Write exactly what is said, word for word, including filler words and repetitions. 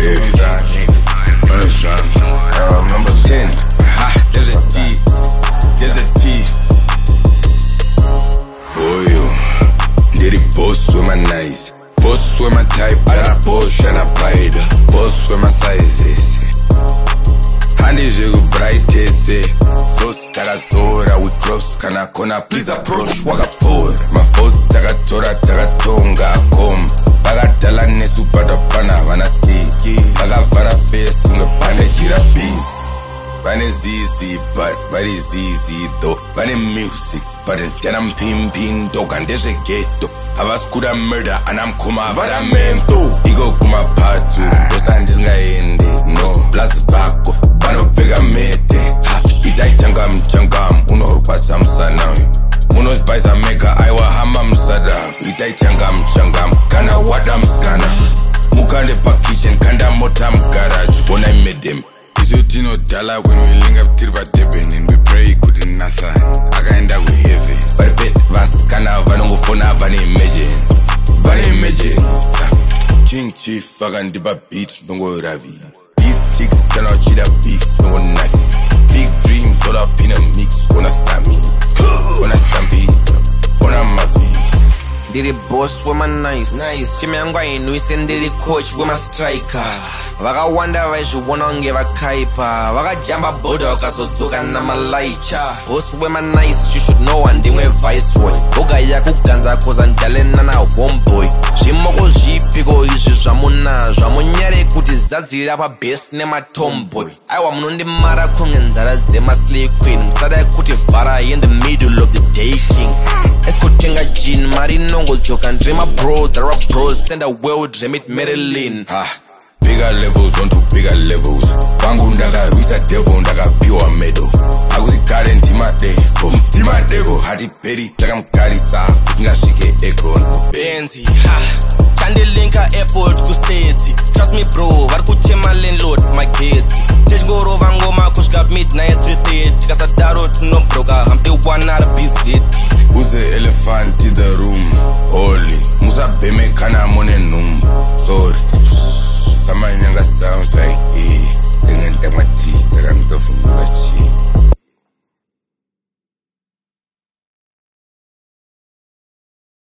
Uh, number ten. Ha, there's a T. There's a T. Oh, you. Did it boss with my nice. Boss with my type. And I boss and I pride. Boss with my sizes. Handi jigu brightest. So staga zora with cross. Kana kona please approach. Waka pour. My thoughts taga tora taga tonga kom. Baga dala nesu pada pana wana ski. Baga vara face unge pane jira peace. Bane zizi but bari zizi though. Bane music but then I'm pim pim dog and there's a ghetto. Avaskuda murder and I'm kuma varamento. Igo kuma patu. Those and this guy in the no. Plus bako. Bano pegamete. Ha. Itai changam changam. Uno rupasa msana. Unos baisa mega. Aiwa hama msada. Itai changam changam. Kana wadam skana. Mukande pa kitchen. Kanda motam garage. When I met them. Isutino dala when we link up till about dipping and we pray couldn't nothing. I can end up with heavy. But bet was kana vanongo fona vani emergence. Vani emergence. King Chief fagan diba beat nongo ravi. These chicks cannot cheat a beef no natty. Big dreams all up in a mix on a stammy. On a stampede. On a mafia. Diri boss with my nice. Nice. Chimi yangu inu isendiri coach with my striker. Waka wanda vaishu wanonge vakaipa. Waka jamba boda wakasotoka na malaicha. Boss with my nice, you should know and dimwe viceroy. Oga ya kuganza koza ndalena na homeboy. Shimoko jipiko ishi jamuna. Jamunyare kuti zadzira pa best nema tomboy. Aiwa mnundi mara kungenzara zema slay queen. Msada kuti vara in the middle of the day king. Esko tenga jean marino. Joke dream a bro, there are bros, send a world, remit Maryland. Ah, bigger levels on to bigger levels. Bangu ndaga, visa devil, ndaga pure metal. Aguzi garden, tima de, boom, tima devo. Hadi peri, takam karisa, kuzinga shike echo. Benzi, ha, Kandi linka airport ku state. Trust me bro, var kuchema landlord, my kids. Tej goro vango ma kushka midnight retreat. Kasa daro tuno broka, hamte one out of visit. Who's the elephant in the room? Holy Musa beme kana mone num. Sorry Sama nyanga sounds like eh. Dengan temati seram to fumulachi.